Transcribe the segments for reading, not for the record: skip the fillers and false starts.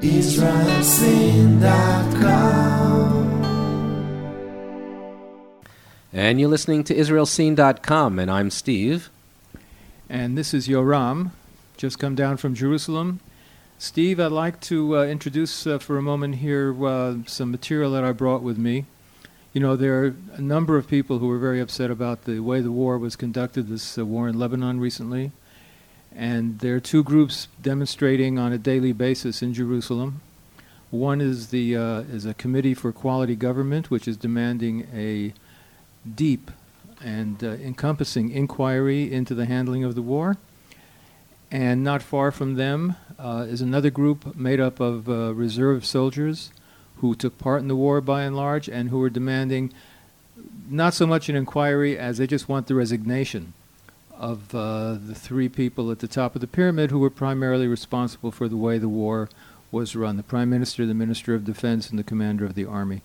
And you're listening to IsraelScene.com, and I'm Steve. And this is Yoram, just come down from Jerusalem. Steve, I'd like to introduce for a moment here some material that I brought with me. You know, there are a number of people who were very upset about the way the war was conducted, this war in Lebanon recently. And there are two groups demonstrating on a daily basis in Jerusalem. One is a Committee for Quality Government, which is demanding a deep and encompassing inquiry into the handling of the war. And not far from them is another group made up of reserve soldiers who took part in the war by and large and who are demanding not so much an inquiry as they just want the resignation of the three people at the top of the pyramid who were primarily responsible for the way the war was run: the Prime Minister, the Minister of Defense, and the Commander of the Army.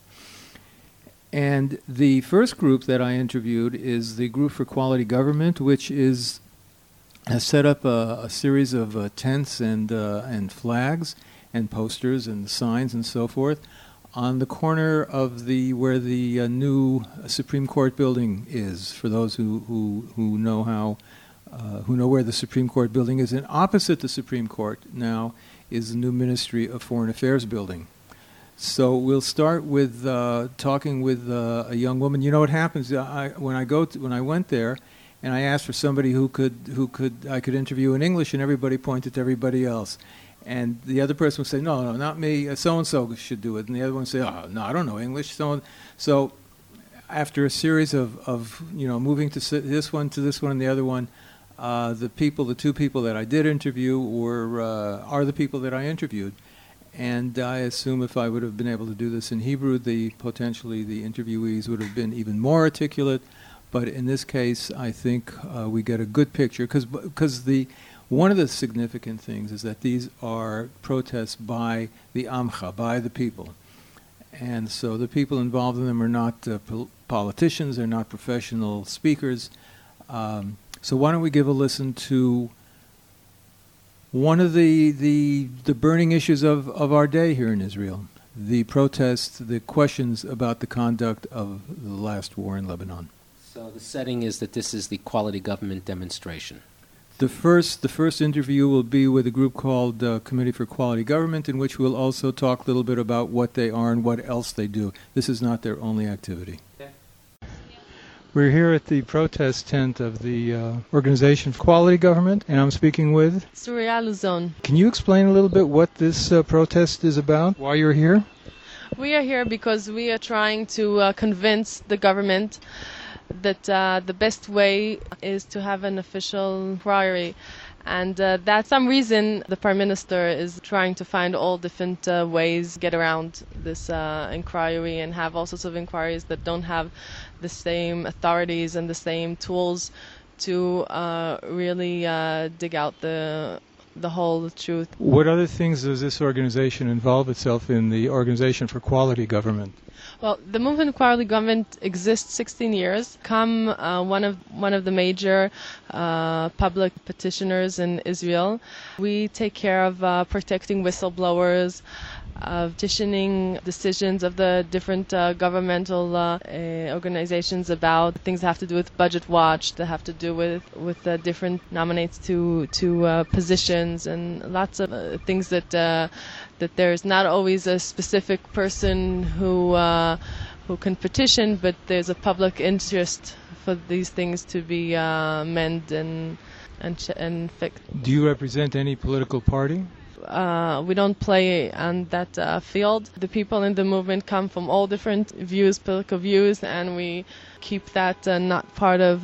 And the first group that I interviewed is the Group for Quality Government, which has set up a series of tents and flags and posters and signs and so forth on the corner of where the new Supreme Court building is. For those who know where the Supreme Court building is, and opposite the Supreme Court now is the new Ministry of Foreign Affairs building. So we'll start with talking with a young woman. You know what happens when I went there, and I asked for somebody who I could interview in English, and everybody pointed to everybody else, and the other person would say, "No, not me. So and so should do it," and the other one would say, "Oh, no, I don't know English." So after a series of moving to this one and the other one, the two people that I did interview are the people that I interviewed. And I assume if I would have been able to do this in Hebrew, potentially the interviewees would have been even more articulate. But in this case, I think we get a good picture, because one of the significant things is that these are protests by the Amcha, by the people. And so the people involved in them are not politicians, they're not professional speakers. So why don't we give a listen to one of the burning issues of our day here in Israel, the protests, the questions about the conduct of the last war in Lebanon. So the setting is that this is the Quality Government demonstration. The first interview will be with a group called Committee for Quality Government, in which we'll also talk a little bit about what they are and what else they do. This is not their only activity. Okay. We're here at the protest tent of the Organization for Quality Government, and I'm speaking with Surya Luzon. Can you explain a little bit what this protest is about, why you're here? We are here because we are trying to convince the government that the best way is to have an official inquiry. And that some reason the Prime Minister is trying to find all different ways to get around this inquiry and have all sorts of inquiries that don't have the same authorities and the same tools to really dig out the whole truth. What other things does this organization involve itself in, the Organization for Quality Government? Well, the Movement for Quality Government exists 16 years. One of the major public petitioners in Israel. We take care of protecting whistleblowers, of petitioning decisions of the different governmental organizations about things that have to do with Budget Watch, that have to do with different nominates to positions, and lots of things that there's not always a specific person who can petition, but there's a public interest for these things to be mended and fixed. Do you represent any political party? We don't play on that field. The people in the movement come from all different views, political views, and we keep that not part of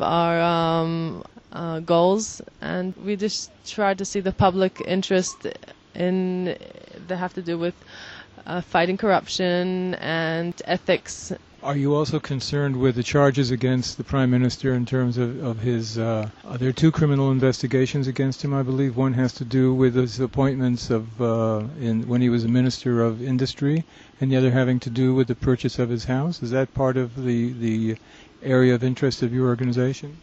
our goals. And we just try to see the public interest in that have to do with fighting corruption and ethics. Are you also concerned with the charges against the Prime Minister in terms of his... there are two criminal investigations against him, I believe. One has to do with his appointments when he was a Minister of Industry, and the other having to do with the purchase of his house. Is that part of the area of interest of your organization?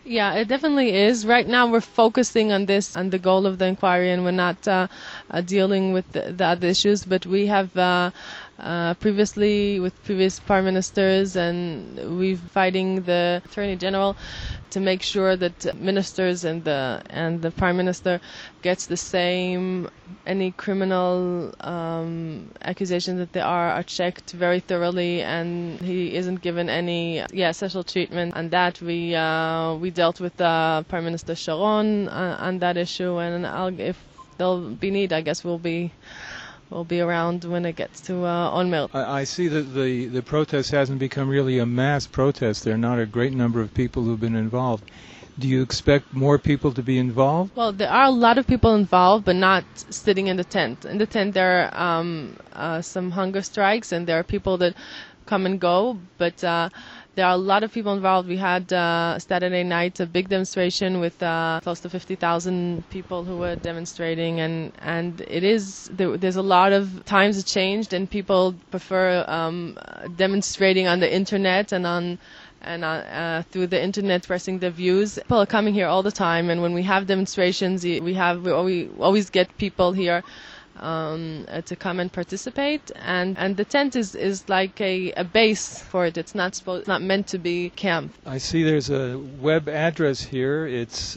Yeah, it definitely is. Right now, we're focusing on this, on the goal of the inquiry, and we're not dealing with the other issues. But we have previously, with previous prime ministers, and we're fighting the attorney general to make sure that ministers and the prime minister gets the same. Any criminal accusations that there are checked very thoroughly, and he isn't given any special treatment. And that we dealt with Prime Minister Sharon on that issue, and if there'll be need, I guess we'll be around when it gets to Olmert. I see that the protest hasn't become really a mass protest. There are not a great number of people who've been involved. Do you expect more people to be involved? Well, there are a lot of people involved, but not sitting in the tent. In the tent, there are some hunger strikes, and there are people that come and go, but there are a lot of people involved. We had Saturday night a big demonstration with close to 50,000 people who were demonstrating, and there's a lot of times it changed, and people prefer demonstrating on the internet and through the internet expressing their views. People are coming here all the time, and when we have demonstrations, we always get people here to come and participate, and the tent is like a base for it. It's not meant to be camp. I see there's a web address here. It's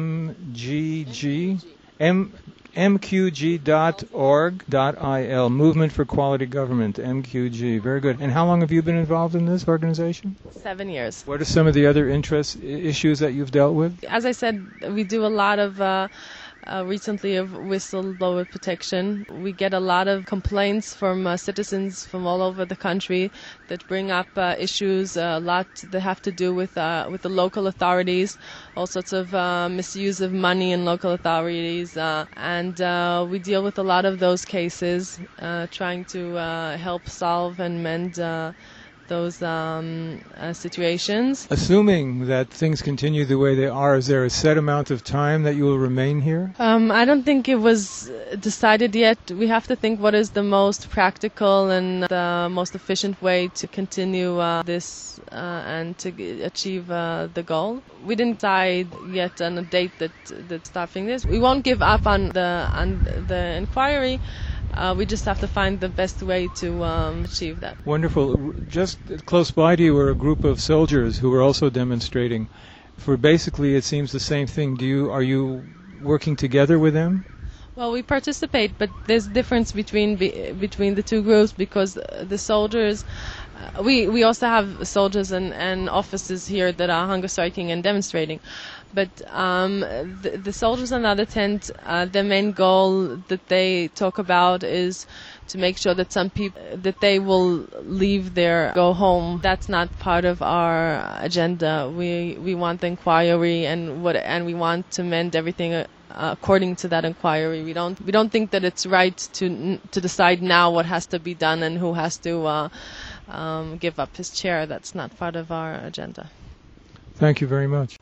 mqg.org.il, Movement for Quality Government, MQG. Very good. And how long have you been involved in this organization? 7 years. What are some of the other issues that you've dealt with? As I said, we do a lot of recently of whistleblower protection. We get a lot of complaints from citizens from all over the country that bring up issues, a lot that have to do with the local authorities, all sorts of misuse of money in local authorities, and we deal with a lot of those cases, trying to help solve and mend those situations. Assuming that things continue the way they are, is there a set amount of time that you will remain here? I don't think it was decided yet. We have to think what is the most practical and the most efficient way to continue this and to achieve the goal. We didn't decide yet on a date that's stopping this. We won't give up on the inquiry. We just have to find the best way to achieve that. Wonderful. Just close by to you were a group of soldiers who were also demonstrating for basically, it seems, the same thing. Are you working together with them? Well, we participate, but there's difference between the two groups, because the soldiers, we also have soldiers and officers here that are hunger striking and demonstrating. But the soldiers in the other tent, their main goal that they talk about is to make sure that some people, that they will leave there, go home. That's not part of our agenda. We want the inquiry and we want to mend everything according to that inquiry. We don't think that it's right to decide now what has to be done and who has to give up his chair. That's not part of our agenda. Thank you very much.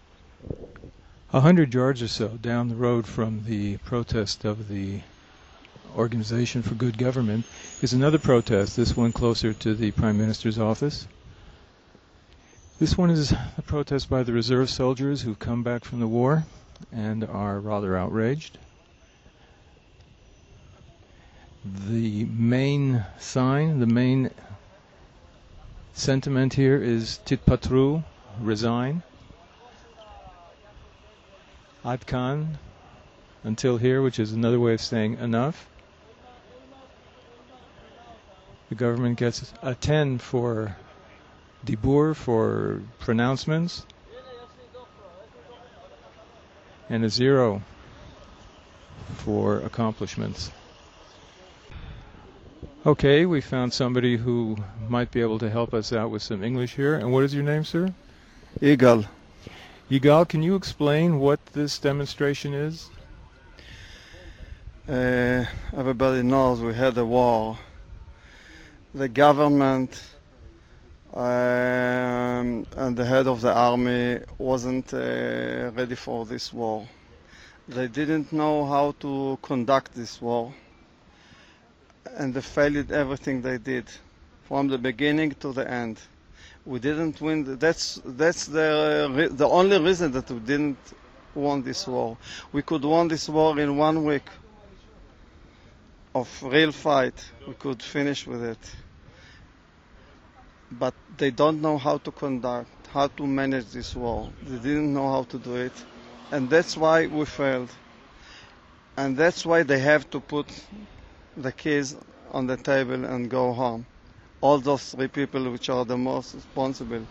100 yards or so down the road from the protest of the Organization for Good Government is another protest, this one closer to the Prime Minister's office. This one is a protest by the reserve soldiers who've come back from the war and are rather outraged. The main sign, the main sentiment here is Titpatru, resign. Ad Kan, until here, which is another way of saying enough. The government gets a 10 for dibur, for pronouncements, and a 0 for accomplishments. Okay, we found somebody who might be able to help us out with some English here. And what is your name, sir? Yigal. Yigal, can you explain what this demonstration is? Everybody knows we had a war. The government and the head of the army wasn't ready for this war. They didn't know how to conduct this war, and they failed everything they did, from the beginning to the end. We didn't win. That's the only reason that we didn't won this war. We could won this war in 1 week of real fight. We could finish with it. But they don't know how to conduct, how to manage this war. They didn't know how to do it. And that's why we failed. And that's why they have to put the keys on the table and go home. All those 3 people which are the most responsible.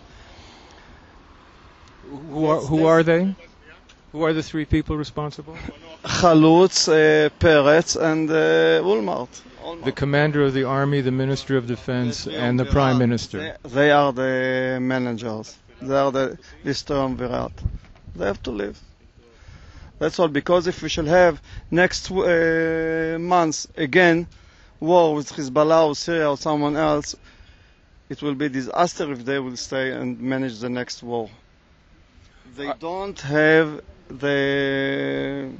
Who are they? Who are the 3 people responsible? Chalutz, Peretz, and Olmert. The commander of the army, the minister of defense, and the prime minister. They are the managers. They are this term Virat. They have to leave. That's all. Because if we shall have next month again war with Hezbollah or Syria or someone else, it will be disaster if they will stay and manage the next war. They don't have the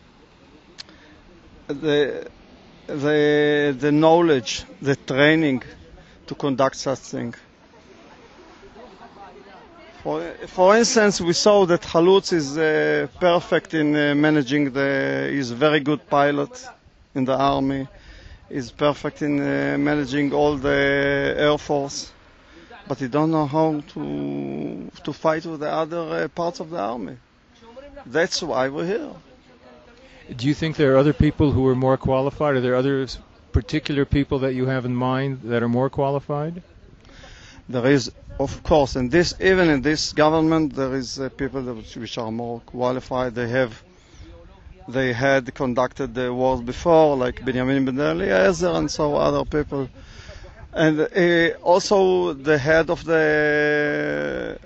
knowledge, the training to conduct such thing. For instance, we saw that Chalutz is perfect in managing he's a very good pilot in the army. He's perfect in managing all the Air Force. But he don't know how to fight with the other parts of the army. That's why we're here. Do you think there are other people who are more qualified? Are there other particular people that you have in mind that are more qualified? There is, of course, and even in this government, there is people which are more qualified. They had conducted the wars before, like Benjamin Ben Eliezer and so other people. And also the head of the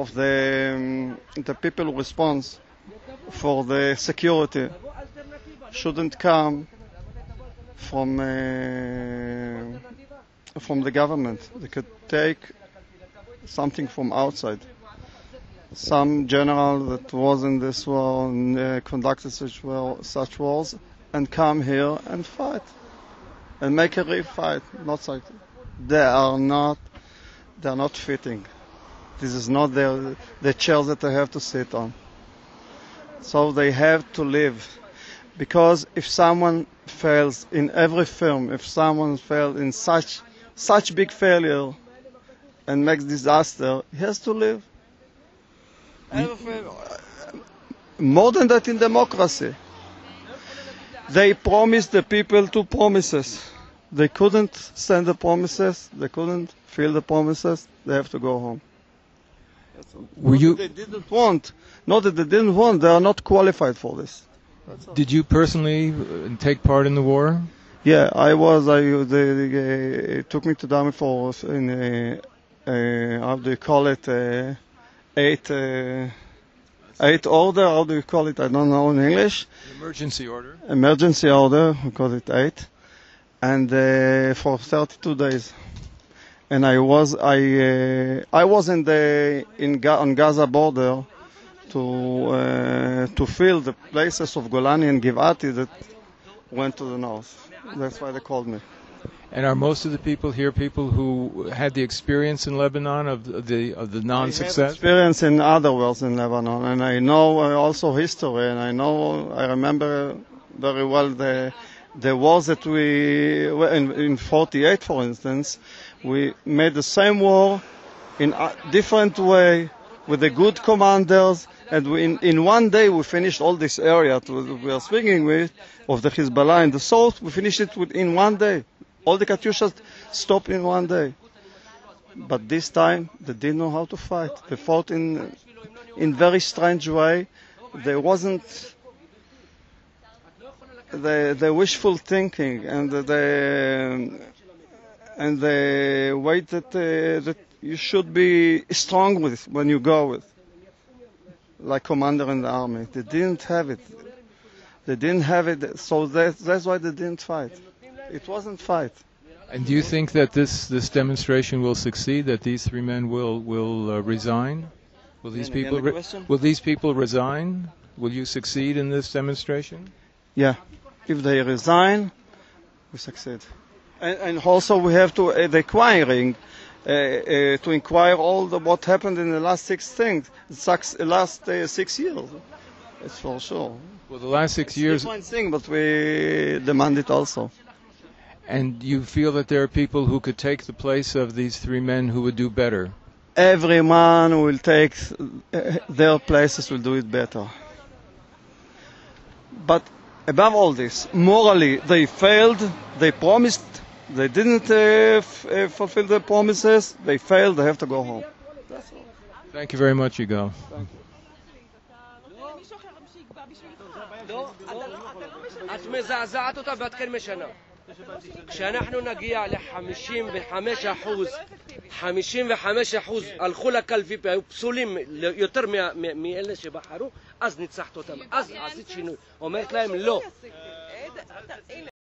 people responsible for the security shouldn't come from the government. They could take something from outside. Some general that was in this war and conducted such wars and come here and fight and make a real fight. Not like they are not fitting. This is not the chairs that they have to sit on. So they have to leave. Because if someone fails in every firm, if someone fails in such big failure and makes disaster, he has to leave. More than that in democracy. They promised the people 2 promises. They couldn't send the promises, they couldn't fill the promises, they have to go home. They didn't want. Not that they didn't want, they are not qualified for this. Did you personally take part in the war? Yeah, I was. They took me to the army for how do you call it? 8 order. How do you call it? I don't know in English. Emergency order. Emergency order. We call it 8, and for 32 days. And I was on Gaza border to fill the places of Golani and Givati that went to the north. That's why they called me. And are most of the people here people who had the experience in Lebanon of the non-success? I have experience in other wars in Lebanon, and I know also history, and I remember very well the wars that we in 48, for instance. We made the same war in a different way with the good commanders, and in 1 day we finished all this area we are speaking with of the Hezbollah in the south. We finished it in 1 day. All the Katyushas stopped in 1 day. But this time they didn't know how to fight. They fought in very strange way. There wasn't the wishful thinking and the way that you should be strong with when you go with, like commander in the army. They didn't have it. So that's why they didn't fight. It wasn't fight. And do you think that this demonstration will succeed? That these 3 men will resign? Will these people resign? Will you succeed in this demonstration? Yeah, if they resign, we succeed. And also we have to the acquiring to inquire what happened in the last 6 years. It's for sure. Well, the last 6 years. It's one thing, but we demand it also. And you feel that there are people who could take the place of these 3 men who would do better? Every man who will take their places will do it better. But above all this, morally, they failed, they promised, they didn't fulfill their promises, they failed, they have to go home. That's all. Thank you very much, Yigal. Thank you. את מזעזעת אותה בת כמה שנה. כשאנחנו נגיע ל-55% הלכו לקלפי, היו פסולים יותר מאלה שבחרו, אז ניצחת אותם, אז עשית שינוי. אומרת להם לא.